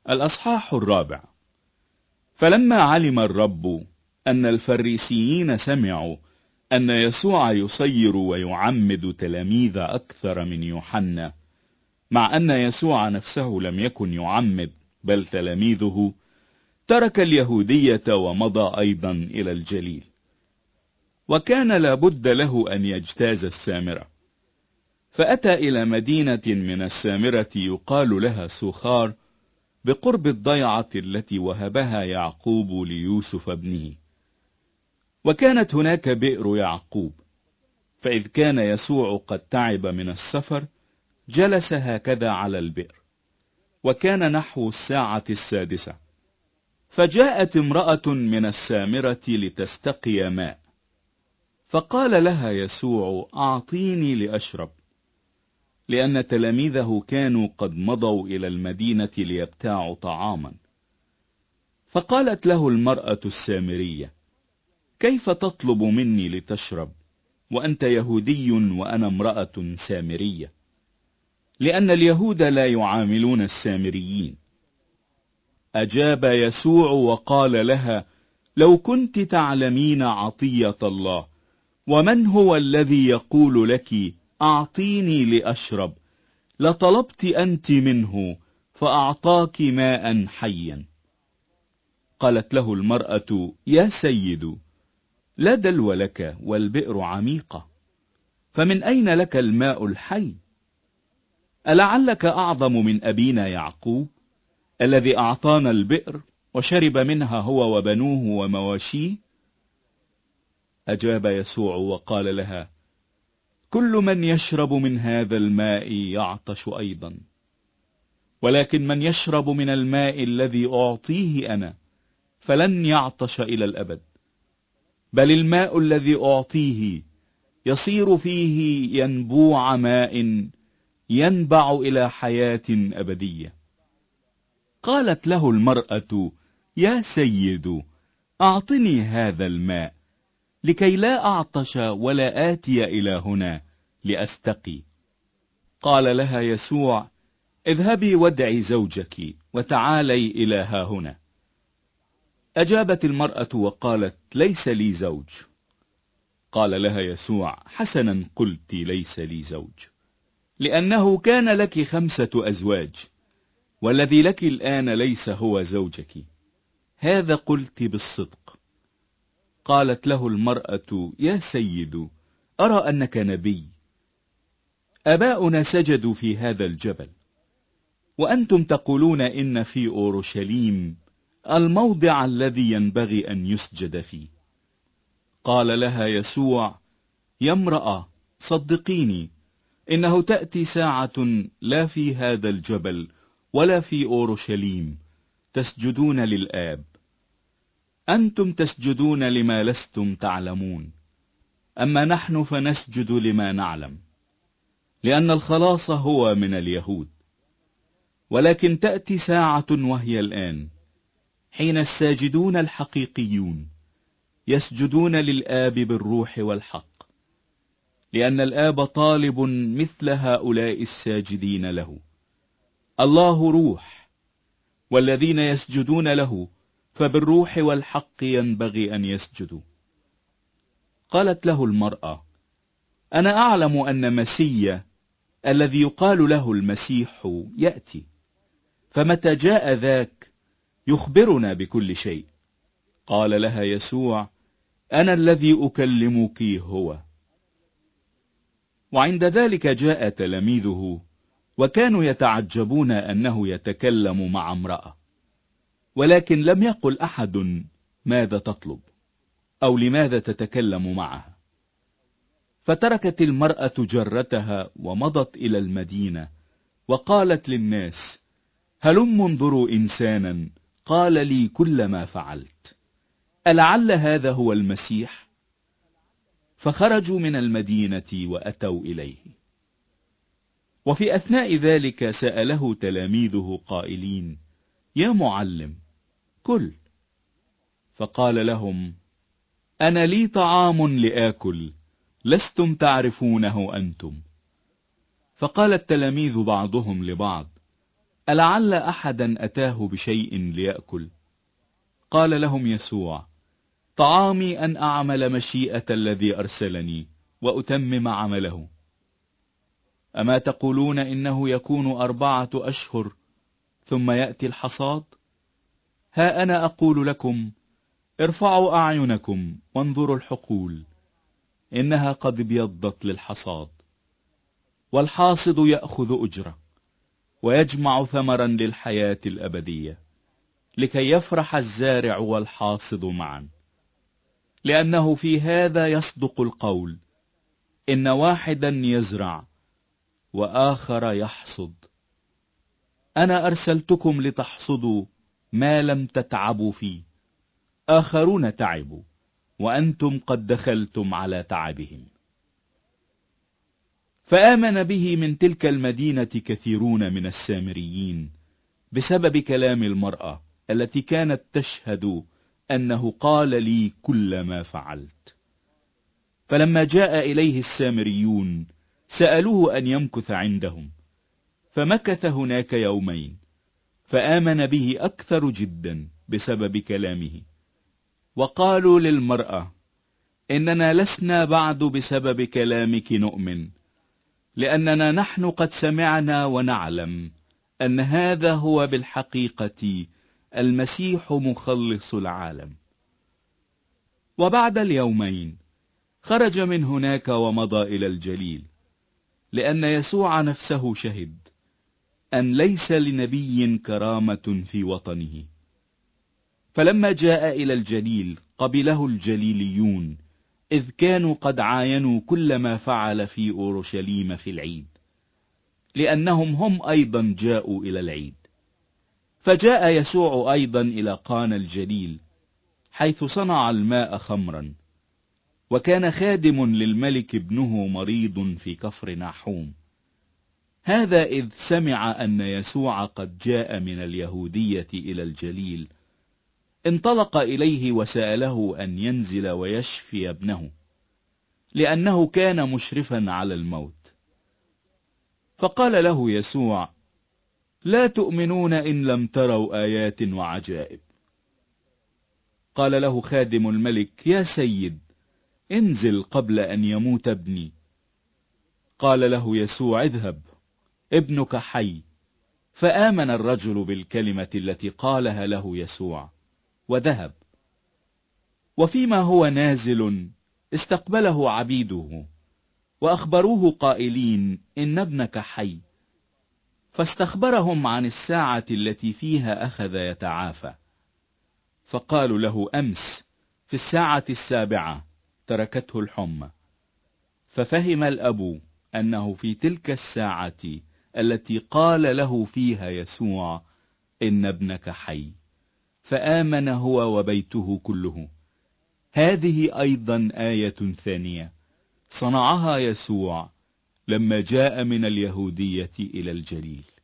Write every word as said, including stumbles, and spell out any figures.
الأصحاح الرابع. فلما علم الرب أن الفريسيين سمعوا أن يسوع يصير ويعمد تلاميذ أكثر من يوحنا، مع أن يسوع نفسه لم يكن يعمد بل تلاميذه، ترك اليهودية ومضى أيضا إلى الجليل. وكان لابد له أن يجتاز السامرة، فأتى إلى مدينة من السامرة يقال لها سوخار، بقرب الضيعة التي وهبها يعقوب ليوسف ابنه. وكانت هناك بئر يعقوب. فإذ كان يسوع قد تعب من السفر، جلس هكذا على البئر، وكان نحو الساعة السادسة. فجاءت امرأة من السامرة لتستقي ماء، فقال لها يسوع: أعطيني لأشرب، لأن تلاميذه كانوا قد مضوا إلى المدينة ليبتاعوا طعاما. فقالت له المرأة السامرية: كيف تطلب مني لتشرب وأنت يهودي وأنا امرأة سامرية؟ لأن اليهود لا يعاملون السامريين. أجاب يسوع وقال لها: لو كنت تعلمين عطية الله ومن هو الذي يقول لك أعطيني لأشرب، لطلبت أنت منه فأعطاك ماء حيا. قالت له المرأة: يا سيد، لا دلو لك والبئر عميقة، فمن أين لك الماء الحي؟ ألعلك أعظم من أبينا يعقوب الذي أعطانا البئر وشرب منها هو وبنوه ومواشيه؟ أجاب يسوع وقال لها: كل من يشرب من هذا الماء يعطش أيضا، ولكن من يشرب من الماء الذي أعطيه أنا فلن يعطش إلى الأبد، بل الماء الذي أعطيه يصير فيه ينبوع ماء ينبع إلى حياة أبدية. قالت له المرأة: يا سيد، أعطني هذا الماء لكي لا أعطش ولا آتي إلى هنا لأستقي. قال لها يسوع: اذهبي وادعي زوجك وتعالي إلى ها هنا. أجابت المرأة وقالت: ليس لي زوج. قال لها يسوع: حسنا قلت ليس لي زوج، لأنه كان لك خمسة أزواج، والذي لك الآن ليس هو زوجك، هذا قلت بالصدق. قالت له المرأة: يا سيد، أرى أنك نبي. آباؤنا سجدوا في هذا الجبل، وأنتم تقولون إن في أورشليم الموضع الذي ينبغي أن يسجد فيه. قال لها يسوع: يا امرأة، صدقيني، إنه تأتي ساعة لا في هذا الجبل ولا في أورشليم تسجدون للآب. أنتم تسجدون لما لستم تعلمون، أما نحن فنسجد لما نعلم، لأن الخلاص هو من اليهود. ولكن تأتي ساعة وهي الآن، حين الساجدون الحقيقيون يسجدون للآب بالروح والحق، لأن الآب طالب مثل هؤلاء الساجدين له. الله روح، والذين يسجدون له فبالروح والحق ينبغي أن يسجدوا. قالت له المرأة: أنا أعلم أن مسيا الذي يقال له المسيح يأتي، فمتى جاء ذاك يخبرنا بكل شيء. قال لها يسوع: أنا الذي أكلمك هو. وعند ذلك جاء تلاميذه، وكانوا يتعجبون أنه يتكلم مع امرأة، ولكن لم يقل أحد: ماذا تطلب؟ أو لماذا تتكلم معها؟ فتركت المرأة جرتها ومضت إلى المدينة، وقالت للناس: هلم انظروا إنسانا قال لي كل ما فعلت، ألعل هذا هو المسيح؟ فخرجوا من المدينة وأتوا إليه. وفي أثناء ذلك سأله تلاميذه قائلين: يا معلم، كل. فقال لهم: أنا لي طعام لآكل لستم تعرفونه أنتم. فقال التلاميذ بعضهم لبعض: ألعل أحدا أتاه بشيء ليأكل؟ قال لهم يسوع: طعامي أن أعمل مشيئة الذي أرسلني وأتمم عمله. أما تقولون إنه يكون أربعة أشهر ثم يأتي الحصاد؟ ها أنا أقول لكم: ارفعوا أعينكم وانظروا الحقول، إنها قد ابيضت للحصاد. والحاصد يأخذ أجرة ويجمع ثمرا للحياة الأبدية، لكي يفرح الزارع والحاصد معا. لأنه في هذا يصدق القول: إن واحدا يزرع وآخر يحصد. أنا أرسلتكم لتحصدوا ما لم تتعبوا فيه. آخرون تعبوا وأنتم قد دخلتم على تعبهم. فآمن به من تلك المدينة كثيرون من السامريين بسبب كلام المرأة التي كانت تشهد أنه قال لي كل ما فعلت. فلما جاء إليه السامريون سألوه أن يمكث عندهم، فمكث هناك يومين، فآمن به أكثر جدا بسبب كلامه. وقالوا للمرأة: إننا لسنا بعد بسبب كلامك نؤمن، لأننا نحن قد سمعنا ونعلم أن هذا هو بالحقيقة المسيح مخلص العالم. وبعد اليومين خرج من هناك ومضى إلى الجليل، لأن يسوع نفسه شهد أن ليس لنبي كرامة في وطنه. فلما جاء إلى الجليل قبله الجليليون، إذ كانوا قد عاينوا كل ما فعل في أورشليم في العيد، لأنهم هم أيضا جاءوا إلى العيد. فجاء يسوع أيضا إلى قانا الجليل، حيث صنع الماء خمرا. وكان خادم للملك ابنه مريض في كفر ناحوم. هذا إذ سمع أن يسوع قد جاء من اليهودية إلى الجليل، انطلق إليه وسأله أن ينزل ويشفي ابنه، لأنه كان مشرفا على الموت. فقال له يسوع: لا تؤمنون إن لم تروا آيات وعجائب. قال له خادم الملك: يا سيد، انزل قبل أن يموت ابني. قال له يسوع: اذهب، ابنك حي. فآمن الرجل بالكلمة التي قالها له يسوع وذهب. وفيما هو نازل استقبله عبيده وأخبروه قائلين: إن ابنك حي. فاستخبرهم عن الساعة التي فيها أخذ يتعافى. فقالوا له: أمس في الساعة السابعة تركته الحمى. ففهم الأب أنه في تلك الساعة التي قال له فيها يسوع: إن ابنك حي. فآمن هو وبيته كله. هذه أيضا آية ثانية صنعها يسوع لما جاء من اليهودية إلى الجليل.